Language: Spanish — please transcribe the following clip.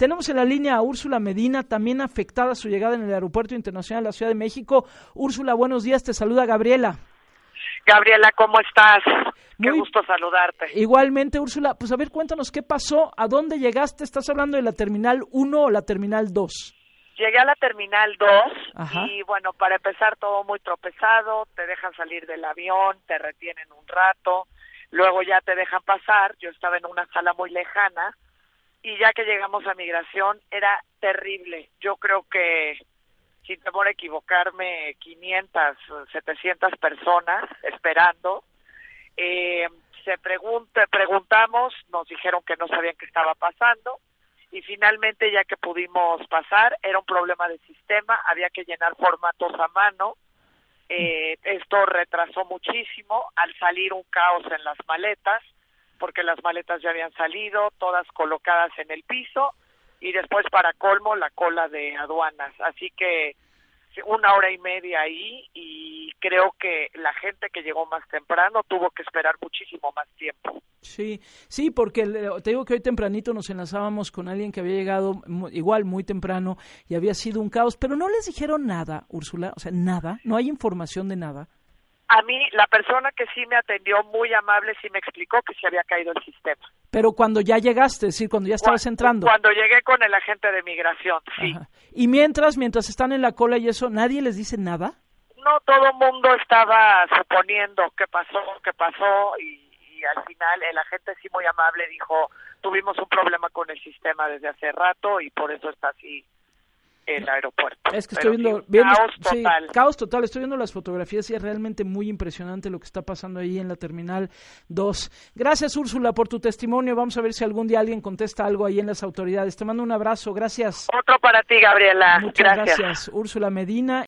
Tenemos en la línea a Úrsula Medina, también afectada a su llegada en el Aeropuerto Internacional de la Ciudad de México. Úrsula, buenos días, te saluda Gabriela. Gabriela, ¿cómo estás? Qué Muy gusto saludarte. Igualmente, Úrsula, pues a ver, cuéntanos qué pasó, a dónde llegaste, ¿estás hablando de la Terminal 1 o la Terminal 2? Llegué a la Terminal 2 Ajá. y bueno, para empezar todo muy tropezado, te dejan salir del avión, te retienen un rato, luego ya te dejan pasar, yo estaba en una sala muy lejana y ya que llegamos a migración era terrible. Yo creo que, sin temor a equivocarme, 500, 700 personas esperando. Preguntamos, nos dijeron que no sabían qué estaba pasando y finalmente ya que pudimos pasar, era un problema de sistema, había que llenar formatos a mano. Esto retrasó muchísimo, al salir un caos en las maletas, porque las maletas ya habían salido, todas colocadas en el piso, y después para colmo la cola de aduanas, así que 1 hora y media ahí, y creo que la gente que llegó más temprano tuvo que esperar muchísimo más tiempo. Sí, porque te digo que hoy tempranito nos enlazábamos con alguien que había llegado igual muy temprano y había sido un caos, pero no les dijeron nada, Úrsula, o sea, nada, no hay información de nada. A mí, la persona que sí me atendió muy amable, sí me explicó que se había caído el sistema. Pero cuando ya llegaste, es decir, cuando ya estabas entrando. Cuando llegué con el agente de migración, sí. Ajá. Y mientras están en la cola y eso, ¿nadie les dice nada? No, todo el mundo estaba suponiendo qué pasó y al final el agente sí muy amable dijo, tuvimos un problema con el sistema desde hace rato y por eso está así el aeropuerto. Es que estoy viendo caos total, estoy viendo las fotografías y es realmente muy impresionante lo que está pasando ahí en la Terminal 2. Gracias, Úrsula, por tu testimonio. Vamos a ver si algún día alguien contesta algo ahí en las autoridades. Te mando un abrazo, gracias. Otro para ti, Gabriela. Muchas gracias. Úrsula Medina.